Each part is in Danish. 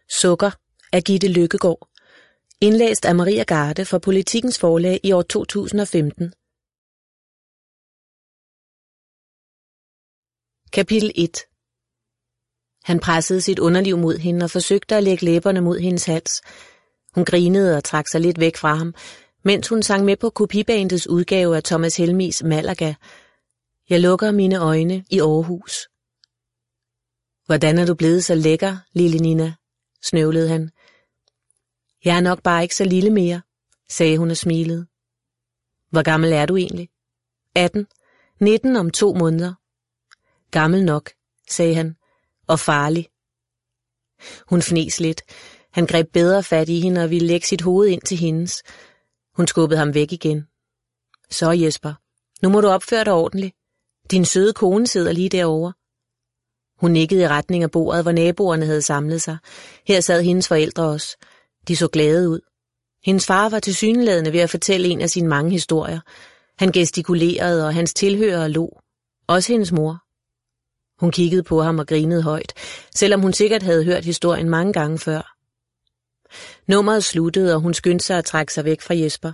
Sukker af Gitte Løkkegaard. Indlæst af Maria Garde for Politikens Forlag i år 2015. Kapitel 1. Han pressede sit underliv mod hende og forsøgte at lægge læberne mod hendes hals. Hun grinede og trak sig lidt væk fra ham, mens hun sang med på kopibandets udgave af Thomas Helmigs Malaga. Jeg lukker mine øjne i Aarhus. Hvordan er du blevet så lækker, lille Nina? Snøvlede han. Jeg er nok bare ikke så lille mere, sagde hun og smilede. Hvor gammel er du egentlig? 18. 19 om 2 måneder. Gammel nok, sagde han, og farlig. Hun fnes lidt. Han greb bedre fat i hende og ville lægge sit hoved ind til hendes. Hun skubbede ham væk igen. Så Jesper, nu må du opføre dig ordentligt. Din søde kone sidder lige derovre. Hun nikkede i retning af bordet, hvor naboerne havde samlet sig. Her sad hendes forældre også. De så glade ud. Hendes far var tilsyneladende ved at fortælle en af sine mange historier. Han gestikulerede, og hans tilhørere lå. Også hendes mor. Hun kiggede på ham og grinede højt, selvom hun sikkert havde hørt historien mange gange før. Nummeret sluttede, og hun skyndte sig at trække sig væk fra Jesper.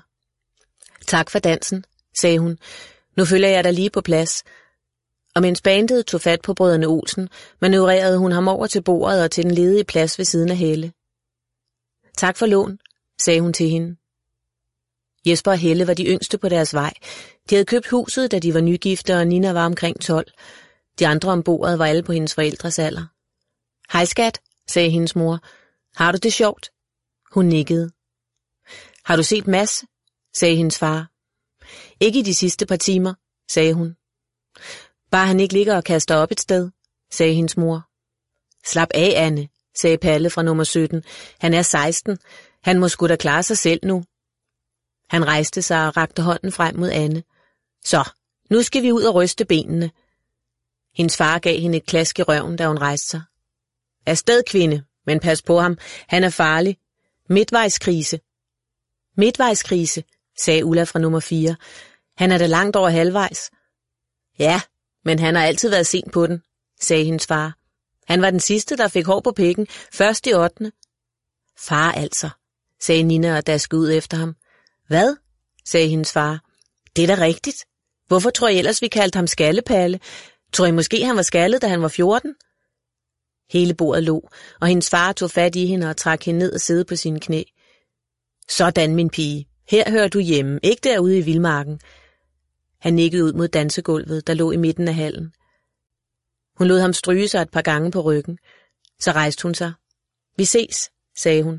Tak for dansen, sagde hun. Nu følger jeg dig lige på plads. Og mens bandet tog fat på brødrene Olsen, manøvrerede hun ham over til bordet og til den ledige plads ved siden af Helle. Tak for lån, sagde hun til hende. Jesper og Helle var de yngste på deres vej. De havde købt huset, da de var nygifte, og Nina var omkring 12. De andre om bordet var alle på hendes forældres alder. Hej skat, sagde hendes mor. Har du det sjovt? Hun nikkede. Har du set Mads? Sagde hendes far. Ikke i de sidste par timer, sagde hun. Bare han ikke ligger og kaster op et sted, sagde hendes mor. Slap af, Anne, sagde Palle fra nummer 17. Han er 16. Han må sgu da klare sig selv nu. Han rejste sig og rakte hånden frem mod Anne. Så, nu skal vi ud og ryste benene. Hendes far gav hende et klask i røven, da hun rejste sig. Afsted, kvinde, men pas på ham. Han er farlig. Midtvejskrise. Midtvejskrise, sagde Ulla fra nummer 4. Han er da langt over halvvejs. Ja, men han har altid været sent på den, sagde hendes far. Han var den sidste, der fik hår på pikken, først i 8. Far altså, sagde Nina og daskede ud efter ham. Hvad? Sagde hendes far. Det er da rigtigt. Hvorfor tror I ellers, vi kaldte ham Skallepalle? Tror I måske, han var skaldet, da han var 14? Hele bordet lå, og hendes far tog fat i hende og trak hende ned og sidde på sine knæ. Sådan, min pige. Her hører du hjemme, ikke derude i vildmarken. Han nikkede ud mod dansegulvet, der lå i midten af hallen. Hun lod ham stryge sig et par gange på ryggen. Så rejste hun sig. Vi ses, sagde hun.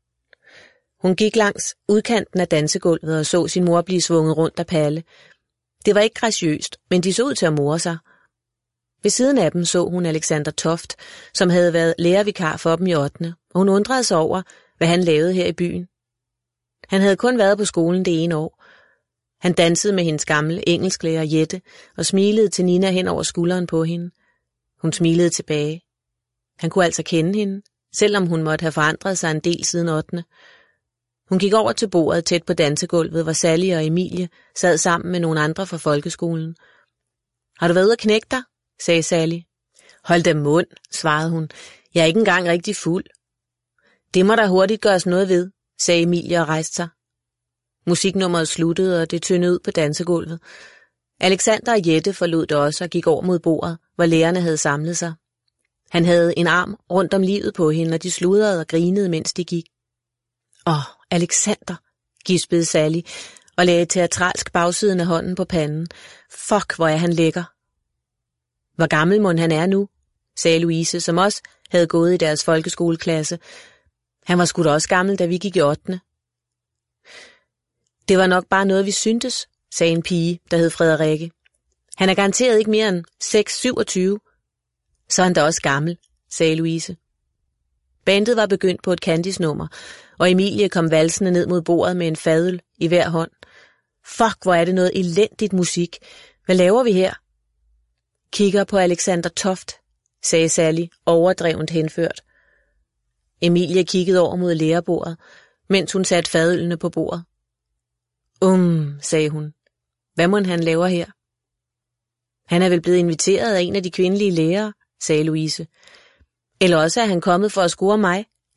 Hun gik langs udkanten af dansegulvet og så sin mor blive svunget rundt af Palle. Det var ikke graciøst, men de så ud til at more sig. Ved siden af dem så hun Alexander Toft, som havde været lærervikar for dem i 8. Og hun undrede sig over, hvad han lavede her i byen. Han havde kun været på skolen det ene år. Han dansede med hendes gamle engelsklærer Jette og smilede til Nina hen over skulderen på hende. Hun smilede tilbage. Han kunne altså kende hende, selvom hun måtte have forandret sig en del siden 8. Hun gik over til bordet tæt på dansegulvet, hvor Sally og Emilie sad sammen med nogle andre fra folkeskolen. Har du været ude at knække dig? Sagde Sally. Hold da mund, svarede hun. Jeg er ikke engang rigtig fuld. Det må der hurtigt gøres noget ved, sagde Emilie og rejste sig. Musiknummeret sluttede, og det tyndede ud på dansegulvet. Alexander og Jette forlod det også og gik over mod bordet, hvor lærerne havde samlet sig. Han havde en arm rundt om livet på hende, og de sludrede og grinede, mens de gik. Alexander, gispede Sally og lagde teatralsk bagsiden af hånden på panden. Fuck, hvor er han lækker. Hvor gammel mon han er nu, sagde Louise, som også havde gået i deres folkeskoleklasse. Han var sgu da også gammel, da vi gik i 8. Det var nok bare noget, vi syntes, sagde en pige, der hed Frederikke. Han er garanteret ikke mere end 6-27. Så er han da også gammel, sagde Louise. Bandet var begyndt på et Candice-nummer, og Emilie kom valsende ned mod bordet med en fadøl i hver hånd. Fuck, hvor er det noget elendigt musik. Hvad laver vi her? Kigger på Alexander Toft, sagde Sally, overdrevent henført. Emilie kiggede over mod lærerbordet, mens hun satte fadølene på bordet. Sagde hun. Hvad mon han laver her? Han er vel blevet inviteret af en af de kvindelige lærere, sagde Louise. Eller også er han kommet for at score mig,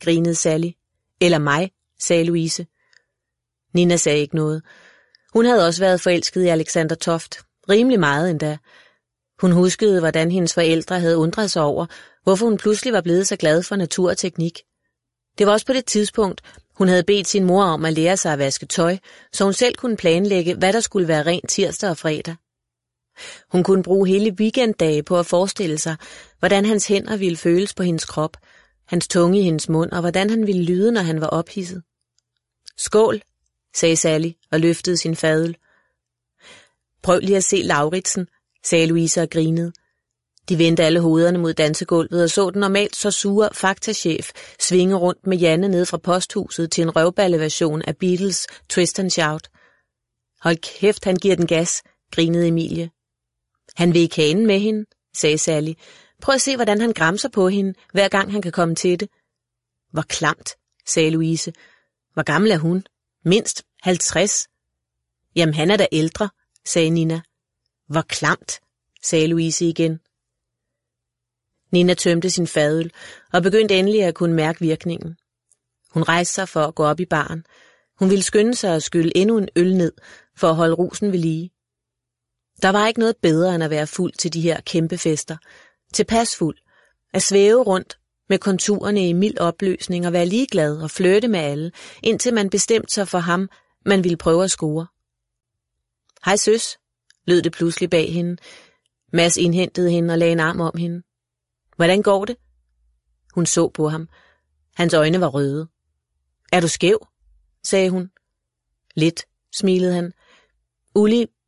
grinede Sally. Eller mig, sagde Louise. Nina sagde ikke noget. Hun havde også været forelsket i Alexander Toft. Rimelig meget endda. Hun huskede, hvordan hendes forældre havde undret sig over, hvorfor hun pludselig var blevet så glad for natur og teknik. Det var også på det tidspunkt, hun havde bedt sin mor om at lære sig at vaske tøj, så hun selv kunne planlægge, hvad der skulle være rent tirsdag og fredag. Hun kunne bruge hele weekenddage på at forestille sig, hvordan hans hænder ville føles på hendes krop, hans tunge i hendes mund, og hvordan han ville lyde, når han var ophidset. Skål, sagde Sally og løftede sin fadøl. Prøv lige at se Lauritsen, sagde Louise og grinede. De vendte alle hovederne mod dansegulvet og så den normalt så sure faktachef svinge rundt med Janne ned fra posthuset til en røvballeversion af Beatles Twist and Shout. Hold kæft, han giver den gas, grinede Emilie. Han vil ikke hanen med hende, sagde Sally. Prøv at se, hvordan han gramser på hende, hver gang han kan komme til det. Hvor klamt, sagde Louise. Hvor gammel er hun? Mindst 50. Jamen, han er da ældre, sagde Nina. Hvor klamt, sagde Louise igen. Nina tømte sin fadøl og begyndte endelig at kunne mærke virkningen. Hun rejste sig for at gå op i baren. Hun ville skynde sig at skylle endnu en øl ned for at holde rusen ved lige. Der var ikke noget bedre end at være fuld til de her kæmpe fester. Tilpas fuld. At svæve rundt med konturerne i mild opløsning og være ligeglad og flirte med alle, indtil man bestemte sig for ham, man ville prøve at score. Hej søs, lød det pludselig bag hende. Mads indhentede hende og lagde en arm om hende. Hvordan går det? Hun så på ham. Hans øjne var røde. Er du skæv? Sagde hun. Lidt, smilede han. Uli,